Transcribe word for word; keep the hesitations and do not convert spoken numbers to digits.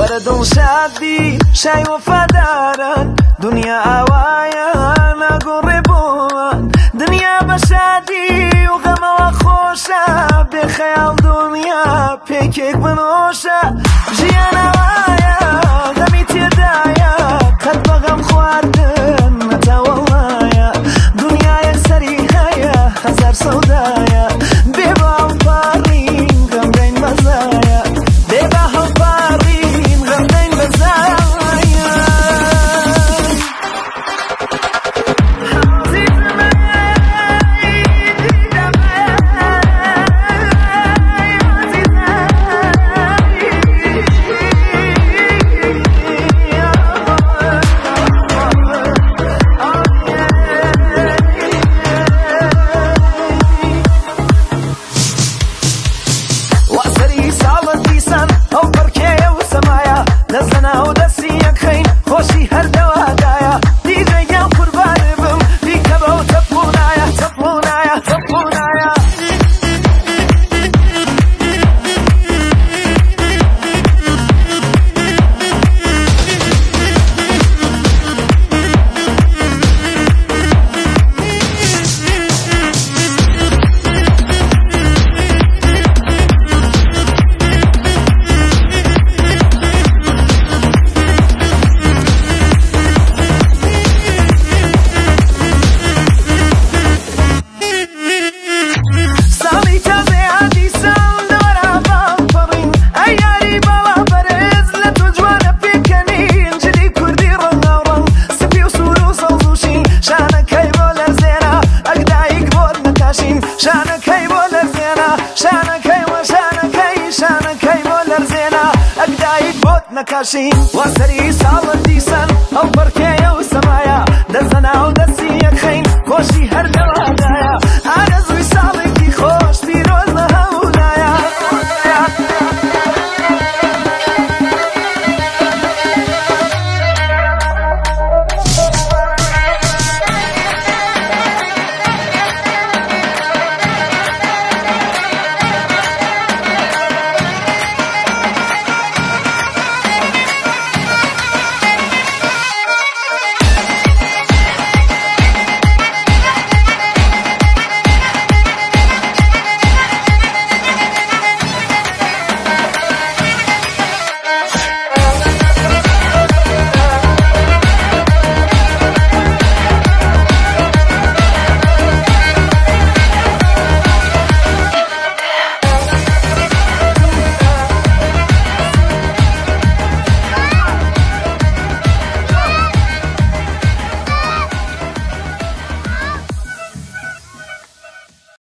وردم شادی شای وفادارن دنیا آوایا نگوری بوان دنیا بشادی و غم و خوشا به خیال دنیا پیکیک بنوشا جیان آوایا غمی تیدایا قد بغم خواردن نتاولایا دنیا یک سری هیا هزار سودایا بیبا هم پارین غم دین بزایا بیبا هم پارین غم دین بزایا دزنا و دستی یک خین خوشی هر دوادایا دیگه گم قربان بم دیگه با تپونایا تپونایا تپونایا شانكي بولر زينة شانكي وشانكي شانكي بولر زينة أقدايك بوت نكاشين وسري صالة ديسان أو بركي وسمايا دزنا ودسي يكخين كوشي هرد